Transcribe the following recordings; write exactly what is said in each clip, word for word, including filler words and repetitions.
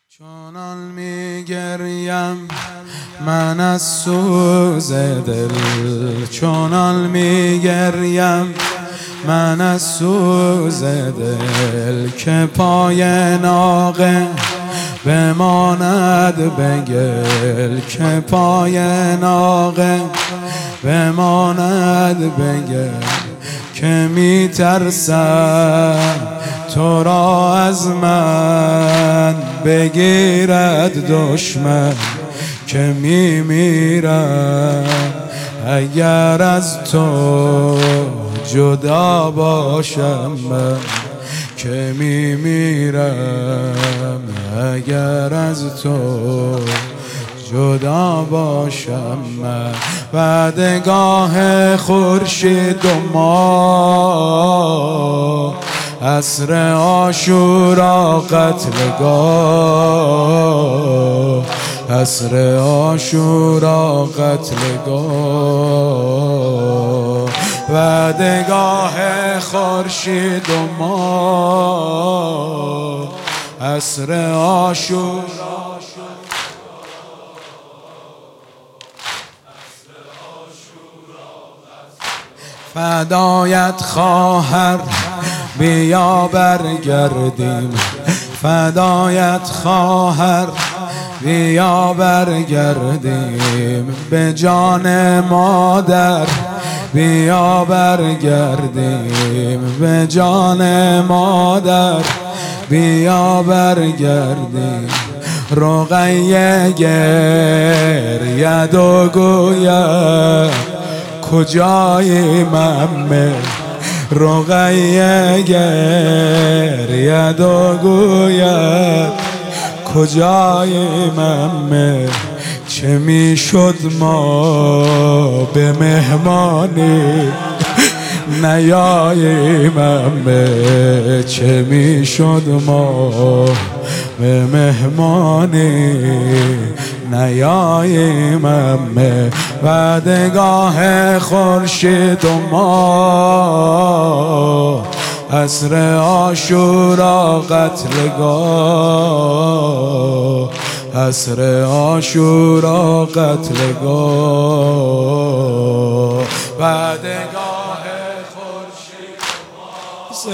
چنان میگریم من از سوز دل، چنان میگریم من از سوز دل که پای ناقه بماند بگل، که پای ناقه بماند بگل، که میترسم تو را از من بگیرد دشمن، که میمیرم اگر از تو جدا باشم من، که میمیرم اگر از تو جدا باشم من. بعدگاه خورشید و ماه، عصر عاشورا قتلگاه، عصر عاشورا قتلگاه. بعدگاه خورشید و ماه، عصر عاشورا فدایت خواهر بیا برگردیم، فدایت خواهر بیا برگردیم، به جان مادر بیا برگردیم، به جان مادر بیا برگردیم. رقیه گرید و گوید کجایی ممه، رقیه گرید و گوید کجایی ممه، چه میشد ما به مهمانی نیاییم ممه، چه میشد ما به مهمانی نیاییم ممه. بعدگاه خورشید و ماه، عصر عاشورا قتلگاه، عصر عاشورا قتلگاه. بعدگاه خورشید و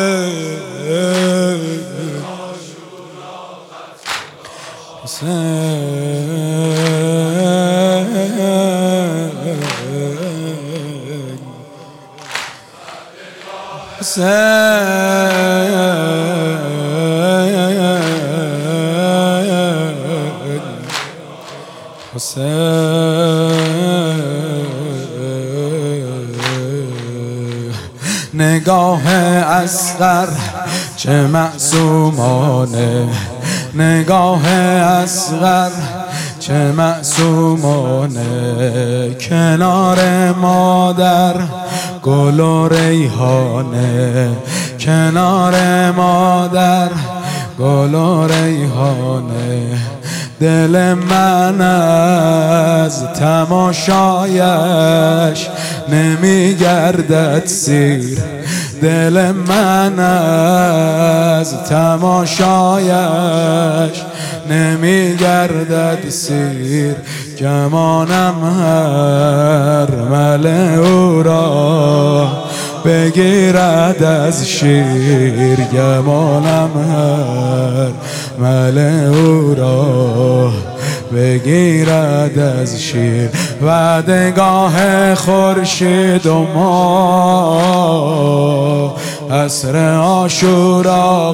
نگاه اصغر چه معصومانه، نگاه اصغر چه معصومانه، کنار مادر گل و ریحانه، کنار مادر گل و ریحانه. دل من از تماشایش نمیگردد سیر، دل من از تماشایش نمیگردد سیر. گمانم هر مل او را بگیرد از شیر، گمانم هر مل او را بگیرد از شیر. بعدگاه خورشید و ماه، عصر عاشورا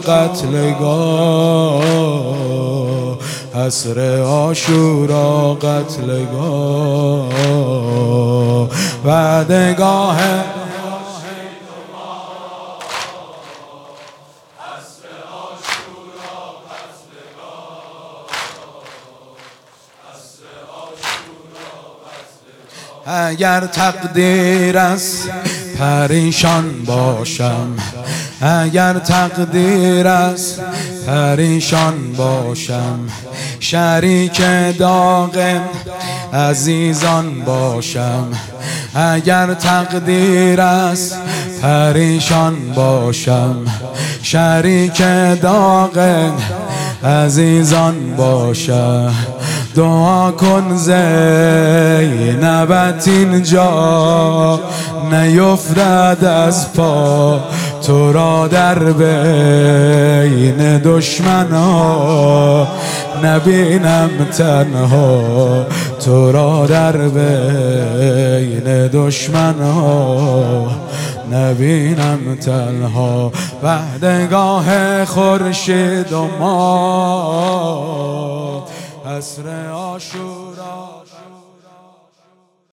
قتلگاه، عصر عاشورا قتلگاه. بعدگاه اگر تقدیر است پریشان باشم، اگر تقدیر است پریشان باشم، شریک داغ عزیزان باشم. اگر تقدیر است پریشان باشم، شریک داغ عزیزان باشد. دعا کن زینبت اینجا نیفتد از پا، تو را در بین دشمن ها نبینم تنها، تو را در بین دشمن ها نبینم تنها. وحدگاه خورشید و ماه عصر آشور